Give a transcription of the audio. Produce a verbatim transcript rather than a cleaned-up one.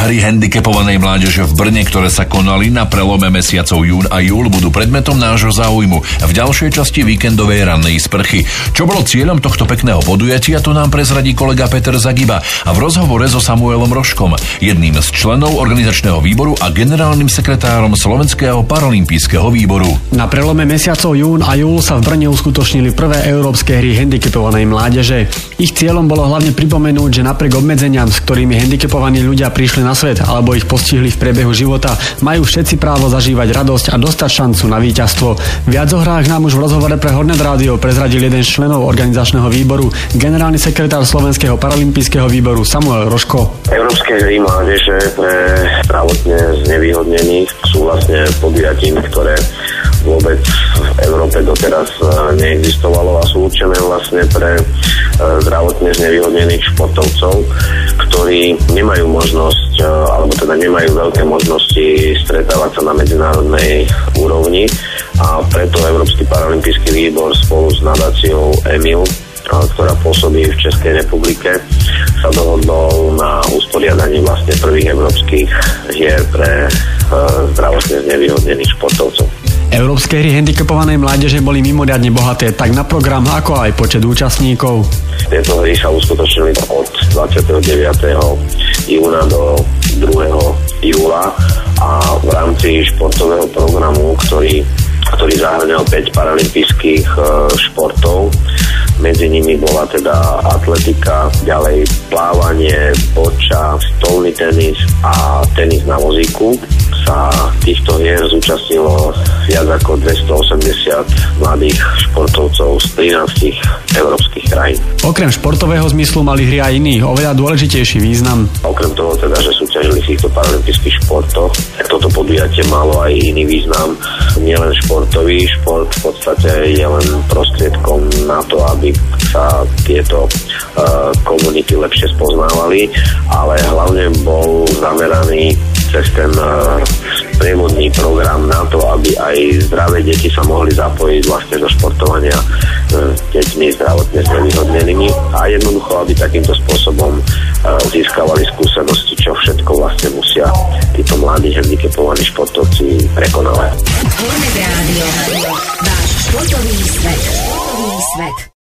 Hry handicapovanej mládeže v Brne, ktoré sa konali na prelome mesiacov jún a júl, budú predmetom nášho záujmu v ďalšej časti víkendovej rannej sprchy. Čo bolo cieľom tohto pekného podujatia, to nám prezradí kolega Peter Zagiba a v rozhovore so Samuelom Rožkom, jedným z členov organizačného výboru a generálnym sekretárom Slovenského paralympijského výboru. Na prelome mesiacov jún a júl sa v Brne uskutočnili prvé európske hry handicapovanej mládeže. Ich cieľom bolo hlavne pripomenúť, že napriek obmedzeniam, s ktorými handicapovaní ľudia prišli na svet alebo ich postihli v priebehu života, majú všetci právo zažívať radosť a dostať šancu na víťazstvo. Viac o hrách nám už v rozhovore pre Hornet Rádio prezradil jeden z členov organizačného výboru, generálny sekretár Slovenského paralympijského výboru Samuel Rožko. Európske hry mládeže pre zdravotne znevýhodnených sú vlastne podujatím, ktoré vôbec v Európe doteraz neexistovalo a sú určené vlastne pre zdravotne znevýhodnených športovcov, ktorí nemajú možnosť, alebo teda nemajú veľké možnosti stretávať sa na medzinárodnej úrovni a preto Európsky paralympijský výbor spolu s nadáciou EMIL, ktorá pôsobí v Českej republike, sa dohodol na usporiadaní vlastne prvých európskych hier pre zdravotne znevýhodnených športovcov. Európske hry handicapovanej mládeže boli mimoriadne bohaté tak na program, ako aj počet účastníkov. Tieto hry sa uskutočnili od dvadsiateho deviateho júna do druhého júla a v rámci športového programu, ktorý, ktorý zahŕňal päť paralympijských športov, medzi nimi bola teda atletika, ďalej plávanie, boča, stolný tenis a tenis na vozíku. Sa týchto hier zúčastnilo viac ako dvestoosemdesiat mladých športovcov z trinástich európskych krajín. Okrem športového zmyslu mali hry aj iný, oveľa dôležitejší význam. Okrem toho teda, že súťažili v týchto paralympijských športoch, toto podujatie malo aj iný význam. Nielen športový, šport v podstate je len prostriedkom na to, aby sa tieto uh, komunity lepšie spoznávali, ale hlavne bol zameraný cez ten uh, prievodný program na to, aby aj zdravé deti sa mohli zapojiť vlastne do športovania uh, s deťmi zdravotne znevýhodnenými a jednoducho, aby takýmto spôsobom uh, získavali skúsenosti, čo všetko vlastne musia títo mladí handicapovaní športovci prekonávať. Hornet Rádio, váš športový svet. Športový svet.